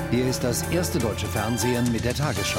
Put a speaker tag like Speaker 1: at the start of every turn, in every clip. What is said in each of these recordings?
Speaker 1: Hier ist das erste deutsche Fernsehen mit der Tagesschau.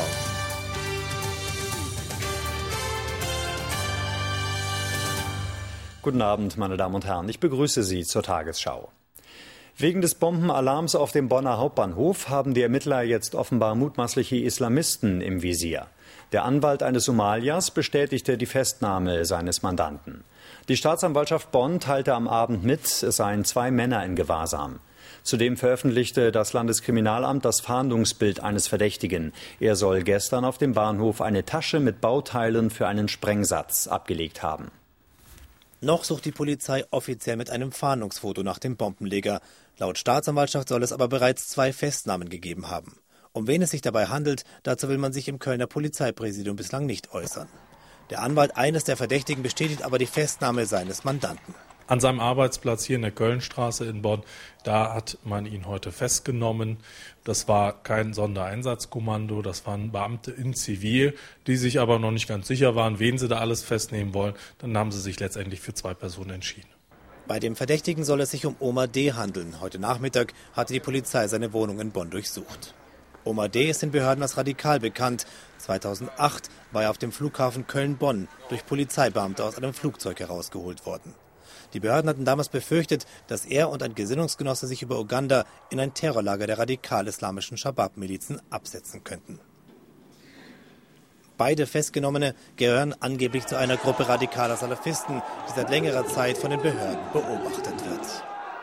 Speaker 2: Guten Abend, meine Damen und Herren. Ich begrüße Sie zur Tagesschau. Wegen des Bombenalarms auf dem Bonner Hauptbahnhof haben die Ermittler jetzt offenbar mutmaßliche Islamisten im Visier. Der Anwalt eines Somaliers bestätigte die Festnahme seines Mandanten. Die Staatsanwaltschaft Bonn teilte am Abend mit, es seien 2 Männer in Gewahrsam. Zudem veröffentlichte das Landeskriminalamt das Fahndungsbild eines Verdächtigen. Er soll gestern auf dem Bahnhof eine Tasche mit Bauteilen für einen Sprengsatz abgelegt haben.
Speaker 3: Noch sucht die Polizei offiziell mit einem Fahndungsfoto nach dem Bombenleger. Laut Staatsanwaltschaft soll es aber bereits 2 Festnahmen gegeben haben. Um wen es sich dabei handelt, dazu will man sich im Kölner Polizeipräsidium bislang nicht äußern. Der Anwalt eines der Verdächtigen bestätigt aber die Festnahme seines Mandanten.
Speaker 4: An seinem Arbeitsplatz hier in der Kölnstraße in Bonn, da hat man ihn heute festgenommen. Das war kein Sondereinsatzkommando, das waren Beamte in Zivil, die sich aber noch nicht ganz sicher waren, wen sie da alles festnehmen wollen. Dann haben sie sich letztendlich für 2 Personen entschieden.
Speaker 3: Bei dem Verdächtigen soll es sich um Omar D. handeln. Heute Nachmittag hatte die Polizei seine Wohnung in Bonn durchsucht. Omar D. ist den Behörden als radikal bekannt. 2008 war er auf dem Flughafen Köln-Bonn durch Polizeibeamte aus einem Flugzeug herausgeholt worden. Die Behörden hatten damals befürchtet, dass er und ein Gesinnungsgenosse sich über Uganda in ein Terrorlager der radikal-islamischen Schabab-Milizen absetzen könnten. Beide Festgenommene gehören angeblich zu einer Gruppe radikaler Salafisten, die seit längerer Zeit von den Behörden beobachtet wird.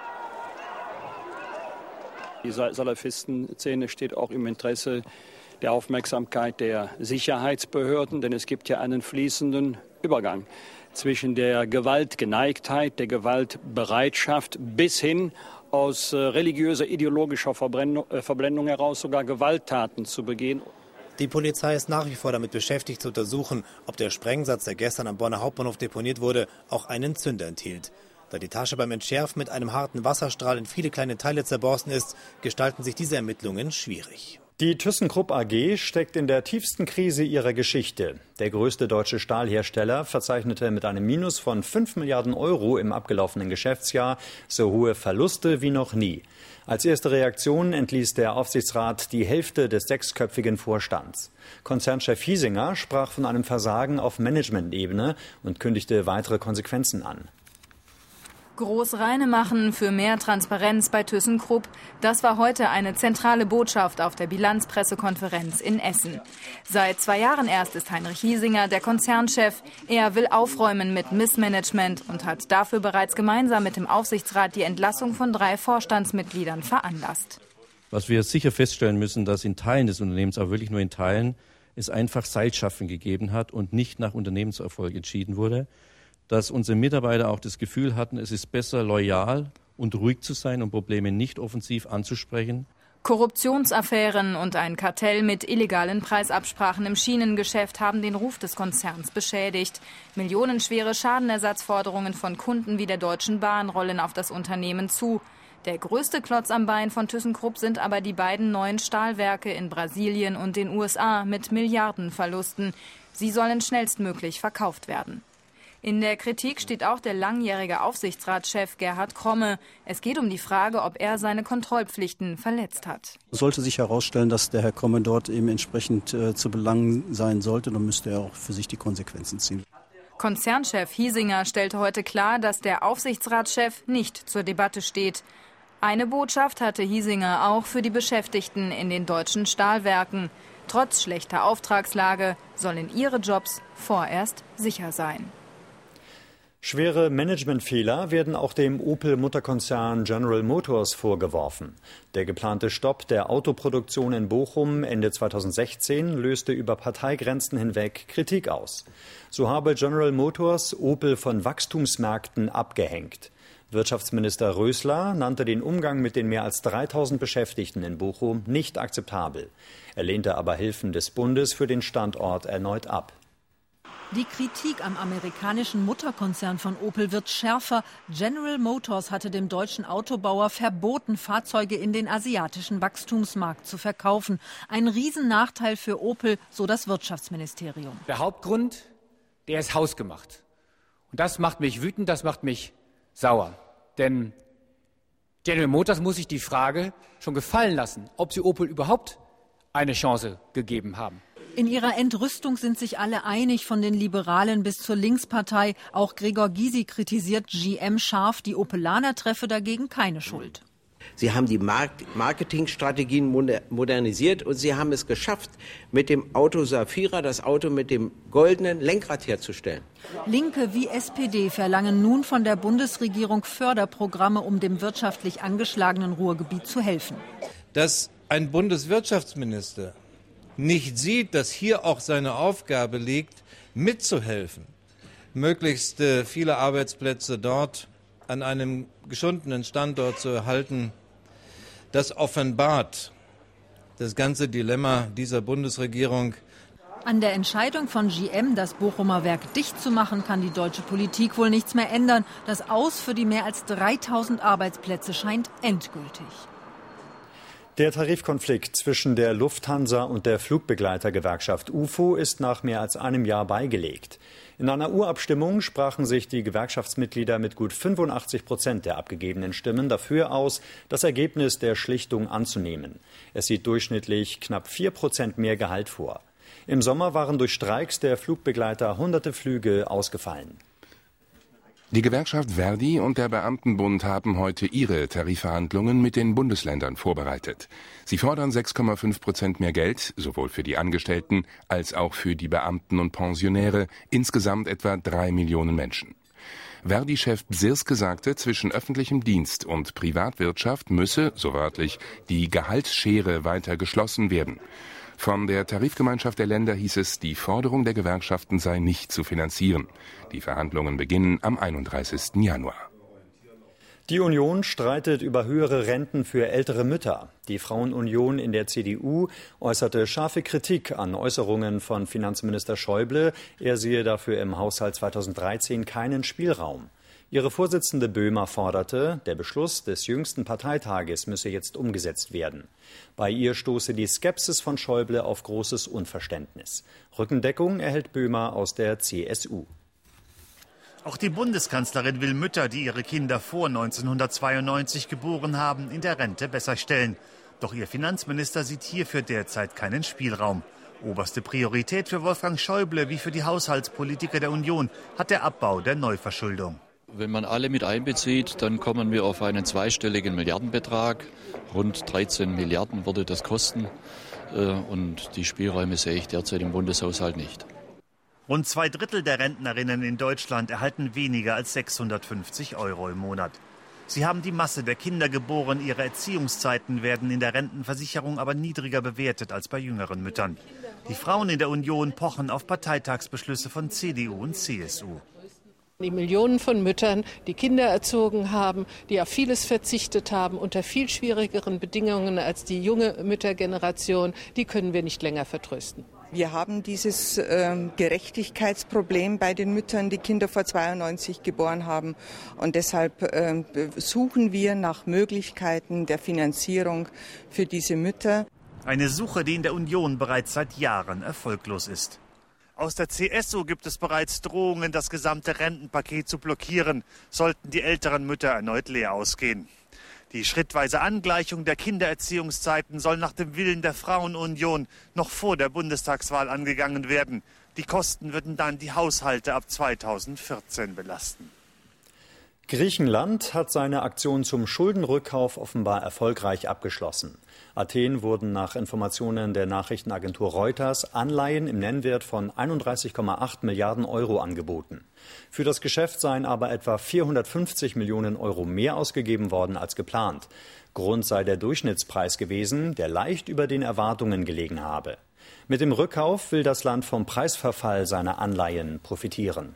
Speaker 5: Die Salafistenszene steht auch im Interesse der Aufmerksamkeit der Sicherheitsbehörden, denn es gibt ja einen fließenden Übergang zwischen der Gewaltgeneigtheit, der Gewaltbereitschaft bis hin aus religiöser, ideologischer Verblendung heraus sogar Gewalttaten zu begehen.
Speaker 3: Die Polizei ist nach wie vor damit beschäftigt zu untersuchen, ob der Sprengsatz, der gestern am Bonner Hauptbahnhof deponiert wurde, auch einen Zünder enthielt. Da die Tasche beim Entschärfen mit einem harten Wasserstrahl in viele kleine Teile zerborsten ist, gestalten sich diese Ermittlungen schwierig.
Speaker 2: Die ThyssenKrupp AG steckt in der tiefsten Krise ihrer Geschichte. Der größte deutsche Stahlhersteller verzeichnete mit einem Minus von 5 Milliarden Euro im abgelaufenen Geschäftsjahr so hohe Verluste wie noch nie. Als erste Reaktion entließ der Aufsichtsrat die Hälfte des 6-köpfigen Vorstands. Konzernchef Hiesinger sprach von einem Versagen auf Managementebene und kündigte weitere Konsequenzen an.
Speaker 6: Groß reine machen für mehr Transparenz bei ThyssenKrupp. Das war heute eine zentrale Botschaft auf der Bilanzpressekonferenz in Essen. Seit 2 Jahren erst ist Heinrich Hiesinger der Konzernchef. Er will aufräumen mit Missmanagement und hat dafür bereits gemeinsam mit dem Aufsichtsrat die Entlassung von 3 Vorstandsmitgliedern veranlasst.
Speaker 7: Was wir sicher feststellen müssen, dass in Teilen des Unternehmens, aber wirklich nur in Teilen, es einfach Seilschaffen gegeben hat und nicht nach Unternehmenserfolg entschieden wurde. Dass unsere Mitarbeiter auch das Gefühl hatten, es ist besser, loyal und ruhig zu sein und Probleme nicht offensiv anzusprechen.
Speaker 6: Korruptionsaffären und ein Kartell mit illegalen Preisabsprachen im Schienengeschäft haben den Ruf des Konzerns beschädigt. Millionenschwere Schadenersatzforderungen von Kunden wie der Deutschen Bahn rollen auf das Unternehmen zu. Der größte Klotz am Bein von ThyssenKrupp sind aber die beiden neuen Stahlwerke in Brasilien und den USA mit Milliardenverlusten. Sie sollen schnellstmöglich verkauft werden. In der Kritik steht auch der langjährige Aufsichtsratschef Gerhard Kromme. Es geht um die Frage, ob er seine Kontrollpflichten verletzt hat.
Speaker 8: Sollte sich herausstellen, dass der Herr Kromme dort eben entsprechend zu belangen sein sollte, dann müsste er auch für sich die Konsequenzen ziehen.
Speaker 6: Konzernchef Hiesinger stellte heute klar, dass der Aufsichtsratschef nicht zur Debatte steht. Eine Botschaft hatte Hiesinger auch für die Beschäftigten in den deutschen Stahlwerken. Trotz schlechter Auftragslage sollen ihre Jobs vorerst sicher sein.
Speaker 2: Schwere Managementfehler werden auch dem Opel-Mutterkonzern General Motors vorgeworfen. Der geplante Stopp der Autoproduktion in Bochum Ende 2016 löste über Parteigrenzen hinweg Kritik aus. So habe General Motors Opel von Wachstumsmärkten abgehängt. Wirtschaftsminister Rösler nannte den Umgang mit den mehr als 3000 Beschäftigten in Bochum nicht akzeptabel. Er lehnte aber Hilfen des Bundes für den Standort erneut ab.
Speaker 9: Die Kritik am amerikanischen Mutterkonzern von Opel wird schärfer. General Motors hatte dem deutschen Autobauer verboten, Fahrzeuge in den asiatischen Wachstumsmarkt zu verkaufen. Ein Riesennachteil für Opel, so das Wirtschaftsministerium.
Speaker 10: Der Hauptgrund, der ist hausgemacht. Und das macht mich wütend, das macht mich sauer. Denn General Motors muss sich die Frage schon gefallen lassen, ob sie Opel überhaupt eine Chance gegeben haben.
Speaker 9: In ihrer Entrüstung sind sich alle einig, von den Liberalen bis zur Linkspartei. Auch Gregor Gysi kritisiert GM scharf, die Opelaner treffe dagegen keine Schuld.
Speaker 11: Sie haben die Marketingstrategien modernisiert und sie haben es geschafft, mit dem Auto Safira das Auto mit dem goldenen Lenkrad herzustellen.
Speaker 9: Linke wie SPD verlangen nun von der Bundesregierung Förderprogramme, um dem wirtschaftlich angeschlagenen Ruhrgebiet zu helfen.
Speaker 12: Dass ein Bundeswirtschaftsminister nicht sieht, dass hier auch seine Aufgabe liegt, mitzuhelfen, möglichst viele Arbeitsplätze dort an einem geschundenen Standort zu erhalten, das offenbart das ganze Dilemma dieser Bundesregierung.
Speaker 9: An der Entscheidung von GM, das Bochumer Werk dicht zu machen, kann die deutsche Politik wohl nichts mehr ändern. Das Aus für die mehr als 3000 Arbeitsplätze scheint endgültig.
Speaker 2: Der Tarifkonflikt zwischen der Lufthansa und der Flugbegleitergewerkschaft UFO ist nach mehr als einem Jahr beigelegt. In einer Urabstimmung sprachen sich die Gewerkschaftsmitglieder mit gut 85% der abgegebenen Stimmen dafür aus, das Ergebnis der Schlichtung anzunehmen. Es sieht durchschnittlich knapp 4% mehr Gehalt vor. Im Sommer waren durch Streiks der Flugbegleiter hunderte Flüge ausgefallen.
Speaker 13: Die Gewerkschaft Verdi und der Beamtenbund haben heute ihre Tarifverhandlungen mit den Bundesländern vorbereitet. Sie fordern 6,5% mehr Geld, sowohl für die Angestellten als auch für die Beamten und Pensionäre, insgesamt etwa 3 Millionen Menschen. Verdi-Chef Bsirske sagte, zwischen öffentlichem Dienst und Privatwirtschaft müsse, so wörtlich, die Gehaltsschere weiter geschlossen werden. Von der Tarifgemeinschaft der Länder hieß es, die Forderung der Gewerkschaften sei nicht zu finanzieren. Die Verhandlungen beginnen am 31. Januar.
Speaker 2: Die Union streitet über höhere Renten für ältere Mütter. Die Frauenunion in der CDU äußerte scharfe Kritik an Äußerungen von Finanzminister Schäuble. Er sehe dafür im Haushalt 2013 keinen Spielraum. Ihre Vorsitzende Böhmer forderte, der Beschluss des jüngsten Parteitages müsse jetzt umgesetzt werden. Bei ihr stoße die Skepsis von Schäuble auf großes Unverständnis. Rückendeckung erhält Böhmer aus der CSU.
Speaker 14: Auch die Bundeskanzlerin will Mütter, die ihre Kinder vor 1992 geboren haben, in der Rente besser stellen. Doch ihr Finanzminister sieht hierfür derzeit keinen Spielraum. Oberste Priorität für Wolfgang Schäuble wie für die Haushaltspolitiker der Union hat der Abbau der Neuverschuldung.
Speaker 15: Wenn man alle mit einbezieht, dann kommen wir auf einen zweistelligen Milliardenbetrag. Rund 13 Milliarden würde das kosten. Und die Spielräume sehe ich derzeit im Bundeshaushalt nicht.
Speaker 14: Rund 2/3 der Rentnerinnen in Deutschland erhalten weniger als 650 € im Monat. Sie haben die Masse der Kinder geboren, ihre Erziehungszeiten werden in der Rentenversicherung aber niedriger bewertet als bei jüngeren Müttern. Die Frauen in der Union pochen auf Parteitagsbeschlüsse von CDU und CSU.
Speaker 16: Die Millionen von Müttern, die Kinder erzogen haben, die auf vieles verzichtet haben, unter viel schwierigeren Bedingungen als die junge Müttergeneration, die können wir nicht länger vertrösten.
Speaker 17: Wir haben dieses Gerechtigkeitsproblem bei den Müttern, die Kinder vor 92 geboren haben. Und deshalb suchen wir nach Möglichkeiten der Finanzierung für diese Mütter.
Speaker 14: Eine Suche, die in der Union bereits seit Jahren erfolglos ist. Aus der CSU gibt es bereits Drohungen, das gesamte Rentenpaket zu blockieren, sollten die älteren Mütter erneut leer ausgehen. Die schrittweise Angleichung der Kindererziehungszeiten soll nach dem Willen der Frauenunion noch vor der Bundestagswahl angegangen werden. Die Kosten würden dann die Haushalte ab 2014 belasten.
Speaker 2: Griechenland hat seine Aktion zum Schuldenrückkauf offenbar erfolgreich abgeschlossen. Athen wurden nach Informationen der Nachrichtenagentur Reuters Anleihen im Nennwert von 31,8 Milliarden € angeboten. Für das Geschäft seien aber etwa 450 Millionen € mehr ausgegeben worden als geplant. Grund sei der Durchschnittspreis gewesen, der leicht über den Erwartungen gelegen habe. Mit dem Rückkauf will das Land vom Preisverfall seiner Anleihen profitieren.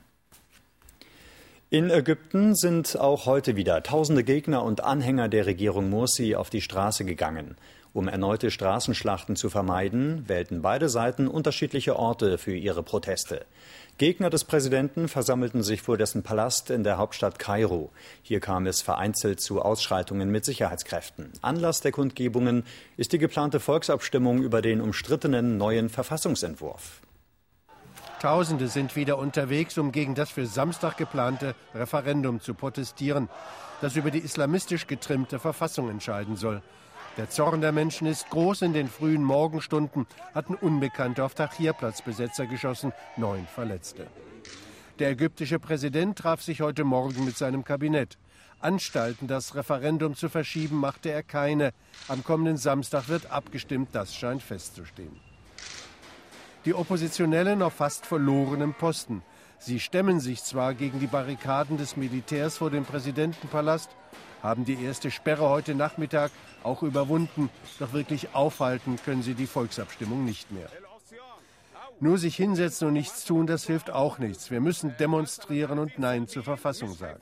Speaker 2: In Ägypten sind auch heute wieder tausende Gegner und Anhänger der Regierung Morsi auf die Straße gegangen. Um erneute Straßenschlachten zu vermeiden, wählten beide Seiten unterschiedliche Orte für ihre Proteste. Gegner des Präsidenten versammelten sich vor dessen Palast in der Hauptstadt Kairo. Hier kam es vereinzelt zu Ausschreitungen mit Sicherheitskräften. Anlass der Kundgebungen ist die geplante Volksabstimmung über den umstrittenen neuen Verfassungsentwurf.
Speaker 18: Tausende sind wieder unterwegs, um gegen das für Samstag geplante Referendum zu protestieren, das über die islamistisch getrimmte Verfassung entscheiden soll. Der Zorn der Menschen ist groß. In den frühen Morgenstunden hatten Unbekannte auf Tahrirplatz Besetzer geschossen, 9 Verletzte. Der ägyptische Präsident traf sich heute Morgen mit seinem Kabinett. Anstalten, das Referendum zu verschieben, machte er keine. Am kommenden Samstag wird abgestimmt, das scheint festzustehen. Die Oppositionellen auf fast verlorenem Posten. Sie stemmen sich zwar gegen die Barrikaden des Militärs vor dem Präsidentenpalast, haben die erste Sperre heute Nachmittag auch überwunden, doch wirklich aufhalten können sie die Volksabstimmung nicht mehr. Nur sich hinsetzen und nichts tun, das hilft auch nichts. Wir müssen demonstrieren und Nein zur Verfassung sagen.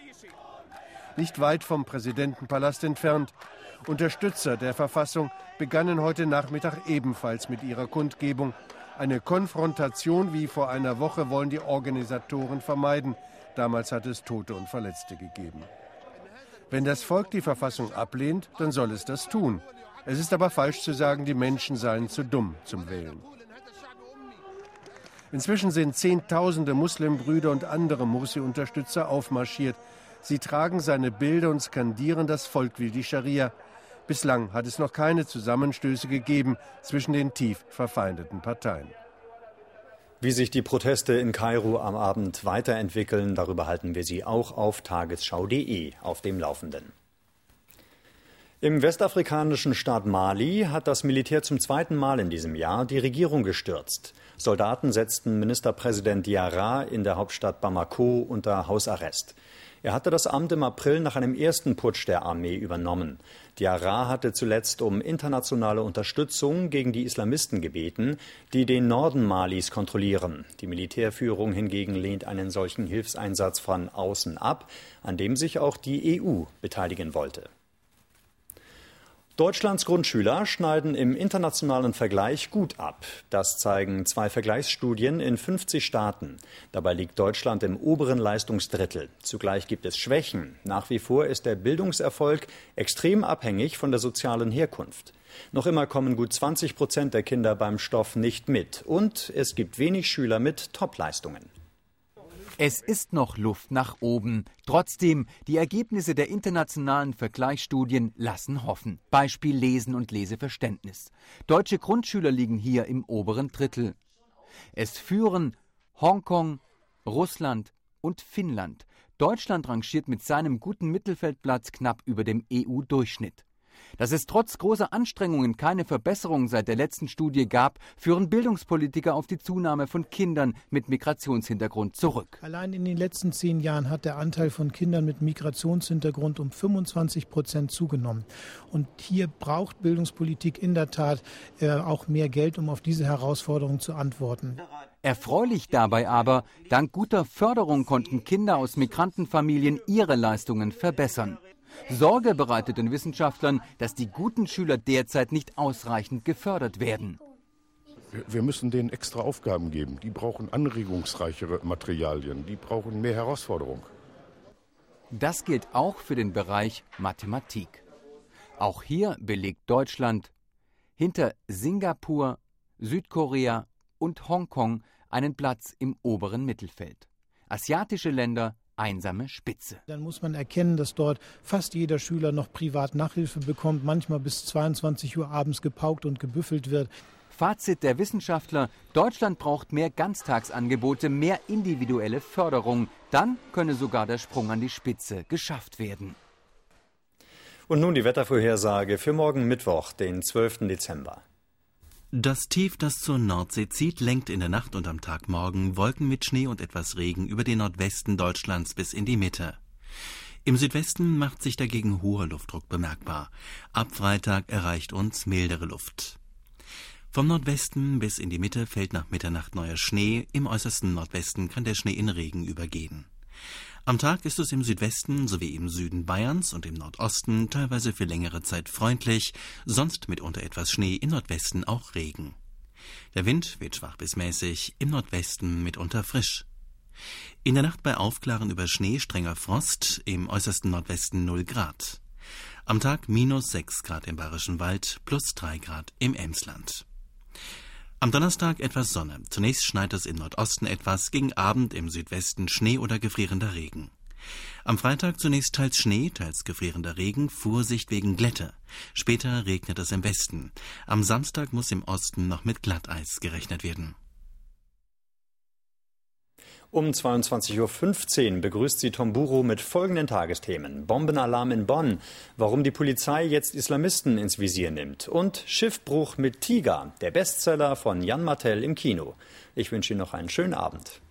Speaker 18: Nicht weit vom Präsidentenpalast entfernt. Unterstützer der Verfassung begannen heute Nachmittag ebenfalls mit ihrer Kundgebung. Eine Konfrontation wie vor einer Woche wollen die Organisatoren vermeiden. Damals hat es Tote und Verletzte gegeben. Wenn das Volk die Verfassung ablehnt, dann soll es das tun. Es ist aber falsch zu sagen, die Menschen seien zu dumm zum Wählen. Inzwischen sind Zehntausende Muslimbrüder und andere Mursi-Unterstützer aufmarschiert. Sie tragen seine Bilder und skandieren, das Volk will die Scharia. Bislang hat es noch keine Zusammenstöße gegeben zwischen den tief verfeindeten Parteien.
Speaker 2: Wie sich die Proteste in Kairo am Abend weiterentwickeln, darüber halten wir Sie auch auf tagesschau.de auf dem Laufenden. Im westafrikanischen Staat Mali hat das Militär zum 2. Mal in diesem Jahr die Regierung gestürzt. Soldaten setzten Ministerpräsident Diarra in der Hauptstadt Bamako unter Hausarrest. Er hatte das Amt im April nach einem ersten Putsch der Armee übernommen. Diarra hatte zuletzt um internationale Unterstützung gegen die Islamisten gebeten, die den Norden Malis kontrollieren. Die Militärführung hingegen lehnt einen solchen Hilfseinsatz von außen ab, an dem sich auch die EU beteiligen wollte. Deutschlands Grundschüler schneiden im internationalen Vergleich gut ab. Das zeigen 2 Vergleichsstudien in 50 Staaten. Dabei liegt Deutschland im oberen Leistungsdrittel. Zugleich gibt es Schwächen. Nach wie vor ist der Bildungserfolg extrem abhängig von der sozialen Herkunft. Noch immer kommen gut 20% der Kinder beim Stoff nicht mit. Und es gibt wenig Schüler mit Topleistungen.
Speaker 19: Es ist noch Luft nach oben. Trotzdem, die Ergebnisse der internationalen Vergleichsstudien lassen hoffen. Beispiel Lesen und Leseverständnis. Deutsche Grundschüler liegen hier im oberen Drittel. Es führen Hongkong, Russland und Finnland. Deutschland rangiert mit seinem guten Mittelfeldplatz knapp über dem EU-Durchschnitt. Dass es trotz großer Anstrengungen keine Verbesserung seit der letzten Studie gab, führen Bildungspolitiker auf die Zunahme von Kindern mit Migrationshintergrund zurück.
Speaker 20: Allein in den letzten 10 Jahren hat der Anteil von Kindern mit Migrationshintergrund um 25% zugenommen. Und hier braucht Bildungspolitik in der Tat auch mehr Geld, um auf diese Herausforderung zu antworten.
Speaker 19: Erfreulich dabei aber, dank guter Förderung konnten Kinder aus Migrantenfamilien ihre Leistungen verbessern. Sorge bereitet den Wissenschaftlern, dass die guten Schüler derzeit nicht ausreichend gefördert werden.
Speaker 21: Wir müssen denen extra Aufgaben geben. Die brauchen anregungsreichere Materialien, die brauchen mehr Herausforderung.
Speaker 19: Das gilt auch für den Bereich Mathematik. Auch hier belegt Deutschland hinter Singapur, Südkorea und Hongkong einen Platz im oberen Mittelfeld. Asiatische Länder einsame Spitze.
Speaker 20: Dann muss man erkennen, dass dort fast jeder Schüler noch privat Nachhilfe bekommt, manchmal bis 22 Uhr abends gepaukt und gebüffelt wird.
Speaker 19: Fazit der Wissenschaftler: Deutschland braucht mehr Ganztagsangebote, mehr individuelle Förderung. Dann könne sogar der Sprung an die Spitze geschafft werden.
Speaker 2: Und nun die Wettervorhersage für morgen Mittwoch, den 12. Dezember.
Speaker 22: Das Tief, das zur Nordsee zieht, lenkt in der Nacht und am Tag morgen Wolken mit Schnee und etwas Regen über den Nordwesten Deutschlands bis in die Mitte. Im Südwesten macht sich dagegen hoher Luftdruck bemerkbar. Ab Freitag erreicht uns mildere Luft. Vom Nordwesten bis in die Mitte fällt nach Mitternacht neuer Schnee. Im äußersten Nordwesten kann der Schnee in Regen übergehen. Am Tag ist es im Südwesten sowie im Süden Bayerns und im Nordosten teilweise für längere Zeit freundlich, sonst mitunter etwas Schnee, im Nordwesten auch Regen. Der Wind weht schwach bis mäßig, im Nordwesten mitunter frisch. In der Nacht bei Aufklaren über Schnee strenger Frost, im äußersten Nordwesten 0 Grad. Am Tag -6 Grad im Bayerischen Wald, +3 Grad im Emsland. Am Donnerstag etwas Sonne. Zunächst schneit es im Nordosten etwas, gegen Abend im Südwesten Schnee oder gefrierender Regen. Am Freitag zunächst teils Schnee, teils gefrierender Regen, Vorsicht wegen Glätte. Später regnet es im Westen. Am Samstag muss im Osten noch mit Glatteis gerechnet werden.
Speaker 2: Um 22.15 Uhr begrüßt sie Tom Buro mit folgenden Tagesthemen. Bombenalarm in Bonn, warum die Polizei jetzt Islamisten ins Visier nimmt. Und Schiffbruch mit Tiger, der Bestseller von Jan Martell im Kino. Ich wünsche Ihnen noch einen schönen Abend.